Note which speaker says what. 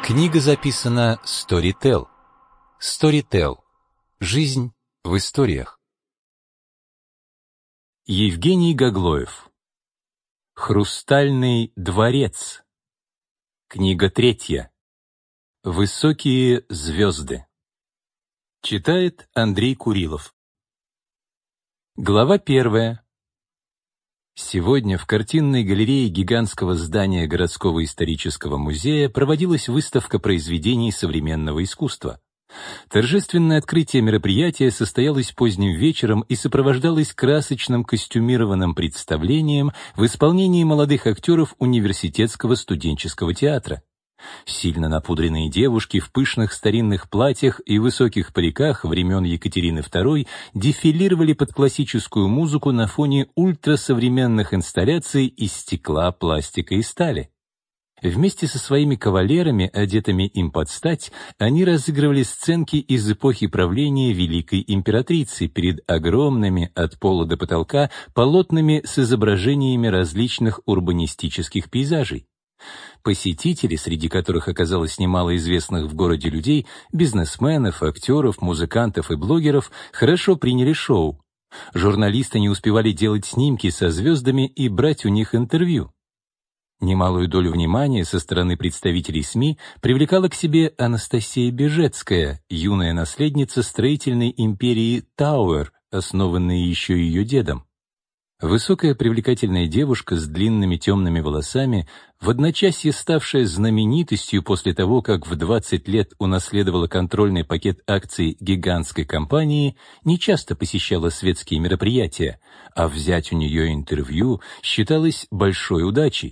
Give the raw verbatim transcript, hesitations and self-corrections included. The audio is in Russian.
Speaker 1: Книга записана Storytel. Storytel. Жизнь в историях. Евгений Гаглоев. Хрустальный дворец. Книга третья. Высокие звезды. Читает Андрей Курилов. Глава первая. Сегодня в картинной галерее гигантского здания городского исторического музея проводилась выставка произведений современного искусства. Торжественное открытие мероприятия состоялось поздним вечером и сопровождалось красочным костюмированным представлением в исполнении молодых актеров университетского студенческого театра. Сильно напудренные девушки в пышных старинных платьях и высоких париках времен Екатерины второй дефилировали под классическую музыку на фоне ультрасовременных инсталляций из стекла, пластика и стали. Вместе со своими кавалерами, одетыми им под стать, они разыгрывали сценки из эпохи правления великой императрицы перед огромными от пола до потолка полотнами с изображениями различных урбанистических пейзажей. Посетители, среди которых оказалось немало известных в городе людей, бизнесменов, актеров, музыкантов и блогеров, хорошо приняли шоу. Журналисты не успевали делать снимки со звездами и брать у них интервью. Немалую долю внимания со стороны представителей СМИ привлекала к себе Анастасия Бежецкая, юная наследница строительной империи Тауэр, основанной еще ее дедом. Высокая привлекательная девушка с длинными темными волосами, в одночасье ставшая знаменитостью после того, как в двадцать лет унаследовала контрольный пакет акций гигантской компании, нечасто посещала светские мероприятия, а взять у нее интервью считалось большой удачей.